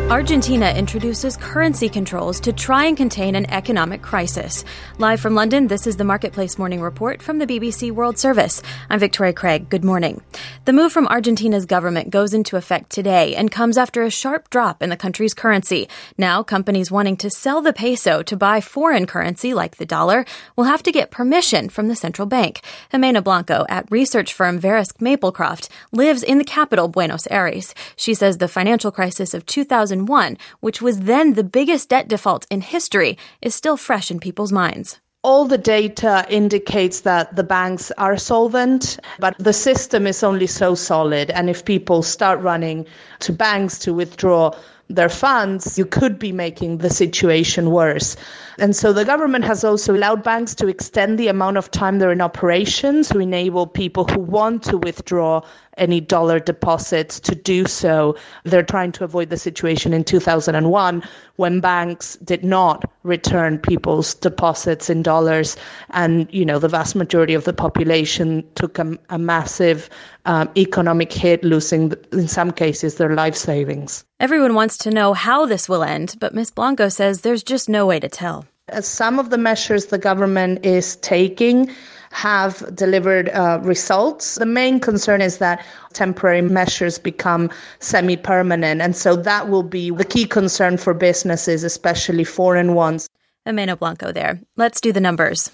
Argentina introduces currency controls to try and contain an economic crisis. Live from London, this is the Marketplace Morning Report from the BBC World Service. I'm Victoria Craig. Good morning. The move from Argentina's government goes into effect today and comes after a sharp drop in the country's currency. Now, companies wanting to sell the peso to buy foreign currency like the dollar will have to get permission from the central bank. Jimena Blanco at research firm Verisk Maplecroft lives in the capital, Buenos Aires. She says the financial crisis of 2001, which was then the biggest debt default in history, is still fresh in people's minds. All the data indicates that the banks are solvent, but the system is only so solid. And if people start running to banks to withdraw their funds, you could be making the situation worse. And so the government has also allowed banks to extend the amount of time they're in operation to enable people who want to withdraw any dollar deposits to do so. They're trying to avoid the situation in 2001 when banks did not return people's deposits in dollars. And, the vast majority of the population took a massive economic hit, losing, in some cases, their life savings. Everyone wants to know how this will end, but Ms. Blanco says there's just no way to tell. Some of the measures the government is taking have delivered results. The main concern is that temporary measures become semi-permanent, and so that will be the key concern for businesses, especially foreign ones. Jimena Blanco there. Let's do the numbers.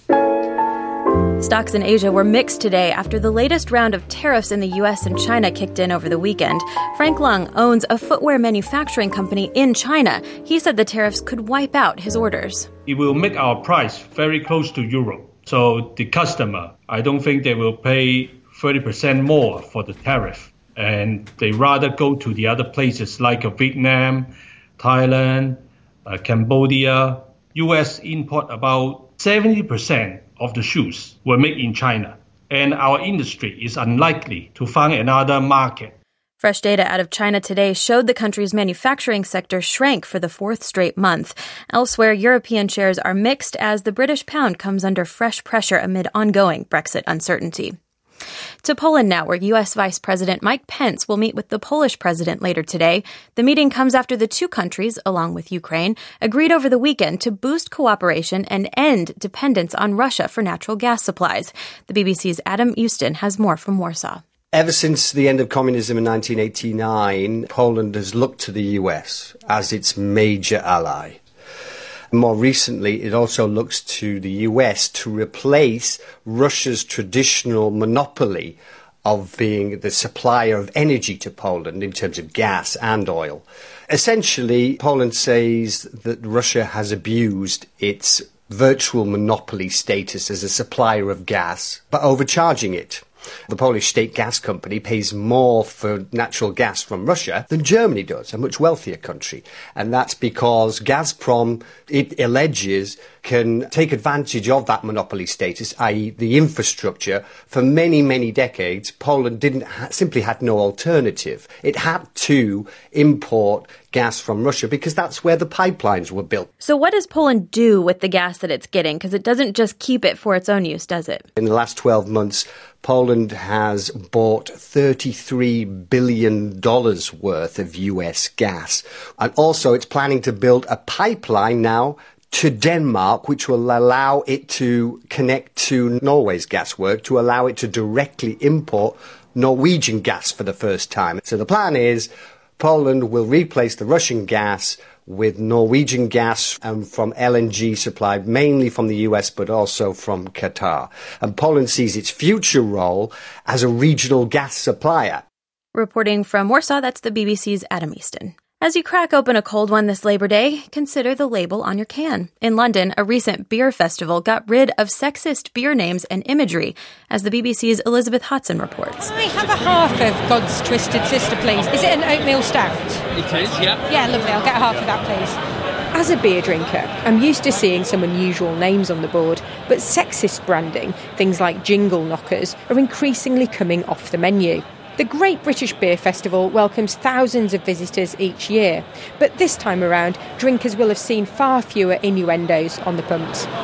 Stocks in Asia were mixed today after the latest round of tariffs in the U.S. and China kicked in over the weekend. Frank Lung owns a footwear manufacturing company in China. He said the tariffs could wipe out his orders. It will make our price very close to Europe. So the customer, I don't think they will pay 30% more for the tariff. And they rather go to the other places like Vietnam, Thailand, Cambodia. U.S. import about 70% of the shoes were made in China. And our industry is unlikely to find another market. Fresh data out of China today showed the country's manufacturing sector shrank for the fourth straight month. Elsewhere, European shares are mixed as the British pound comes under fresh pressure amid ongoing Brexit uncertainty. To Poland now, where U.S. Vice President Mike Pence will meet with the Polish president later today. The meeting comes after the two countries, along with Ukraine, agreed over the weekend to boost cooperation and end dependence on Russia for natural gas supplies. The BBC's Adam Euston has more from Warsaw. Ever since the end of communism in 1989, Poland has looked to the US as its major ally. More recently, it also looks to the US to replace Russia's traditional monopoly of being the supplier of energy to Poland in terms of gas and oil. Essentially, Poland says that Russia has abused its virtual monopoly status as a supplier of gas by overcharging it. The Polish state gas company pays more for natural gas from Russia than Germany does, a much wealthier country. And that's because Gazprom, it alleges, can take advantage of that monopoly status, i.e. the infrastructure. For many, many decades, Poland simply had no alternative. It had to import gas from Russia because that's where the pipelines were built. So what does Poland do with the gas that it's getting? Because it doesn't just keep it for its own use, does it? In the last 12 months, Poland has bought $33 billion worth of US gas. And also it's planning to build a pipeline now to Denmark, which will allow it to connect to Norway's gas work, to allow it to directly import Norwegian gas for the first time. So the plan is Poland will replace the Russian gas with Norwegian gas and from LNG supplied mainly from the US but also from Qatar. And Poland sees its future role as a regional gas supplier. Reporting from Warsaw, that's the BBC's Adam Easton. As you crack open a cold one this Labor Day, consider the label on your can. In London, a recent beer festival got rid of sexist beer names and imagery, as the BBC's Elizabeth Hodson reports. I have a half of God's Twisted Sister, please. Is it an oatmeal stout? It is, yeah. Yeah, lovely. I'll get a half of that, please. As a beer drinker, I'm used to seeing some unusual names on the board, but sexist branding, things like jingle knockers, are increasingly coming off the menu. The Great British Beer Festival welcomes thousands of visitors each year, but this time around, drinkers will have seen far fewer innuendos on the pumps.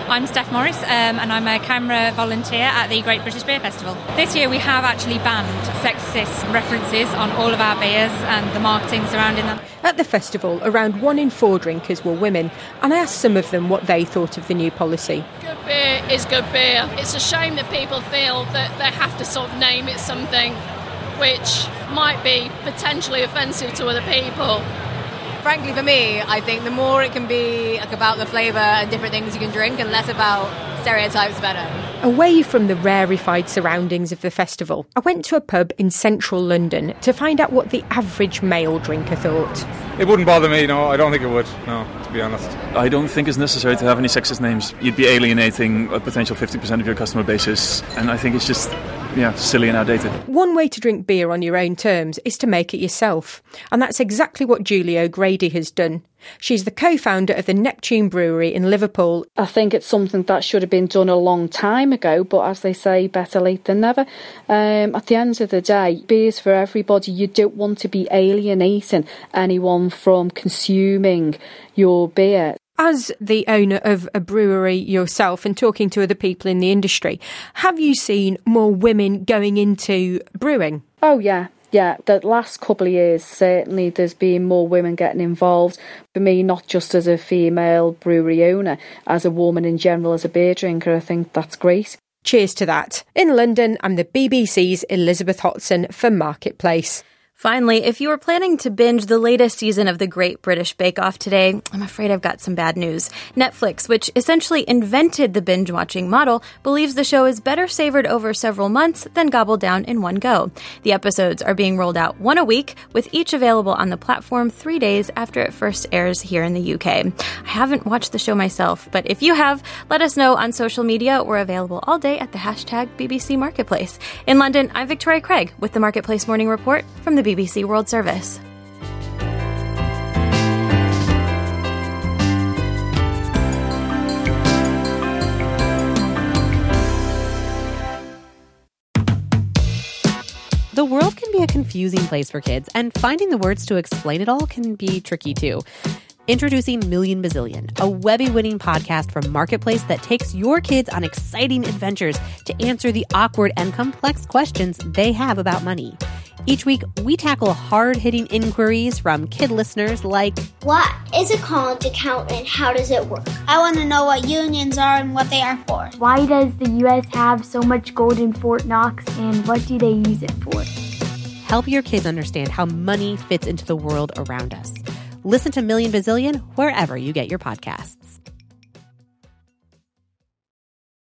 I'm Steph Morris and I'm a camera volunteer at the Great British Beer Festival. This year we have actually banned sexist references on all of our beers and the marketing surrounding them. At the festival, around 1 in 4 drinkers were women, and I asked some of them what they thought of the new policy. Good beer is good beer. It's a shame that people feel that they have to sort of name it something which might be potentially offensive to other people. Frankly, for me, I think the more it can be about the flavour and different things you can drink and less about stereotypes, the better. Away from the rarefied surroundings of the festival, I went to a pub in central London to find out what the average male drinker thought. It wouldn't bother me, no, I don't think it would, no, to be honest. I don't think it's necessary to have any sexist names. You'd be alienating a potential 50% of your customer bases, and I think it's just silly and outdated. One way to drink beer on your own terms is to make it yourself. And that's exactly what Julie O'Grady has done. She's the co-founder of the Neptune Brewery in Liverpool. I think it's something that should have been done a long time ago, but as they say, better late than never. At the end of the day, beer's for everybody. You don't want to be alienating anyone from consuming your beer. As the owner of a brewery yourself and talking to other people in the industry, have you seen more women going into brewing? Oh, yeah. Yeah, the last couple of years, certainly there's been more women getting involved. For me, not just as a female brewery owner, as a woman in general, as a beer drinker, I think that's great. Cheers to that. In London, I'm the BBC's Elizabeth Hotson for Marketplace. Finally, if you were planning to binge the latest season of The Great British Bake Off today, I'm afraid I've got some bad news. Netflix, which essentially invented the binge-watching model, believes the show is better savored over several months than gobbled down in one go. The episodes are being rolled out one a week, with each available on the platform 3 days after it first airs here in the UK. I haven't watched the show myself, but if you have, let us know on social media. We're available all day at the hashtag BBC Marketplace. In London, I'm Victoria Craig with the Marketplace Morning Report from the BBC World Service. The world can be a confusing place for kids, and finding the words to explain it all can be tricky too. Introducing Million Bazillion, a Webby-winning podcast from Marketplace that takes your kids on exciting adventures to answer the awkward and complex questions they have about money. Each week, we tackle hard-hitting inquiries from kid listeners like, what is a college account and how does it work? I want to know what unions are and what they are for. Why does the U.S. have so much gold in Fort Knox and what do they use it for? Help your kids understand how money fits into the world around us. Listen to Million Bazillion wherever you get your podcasts.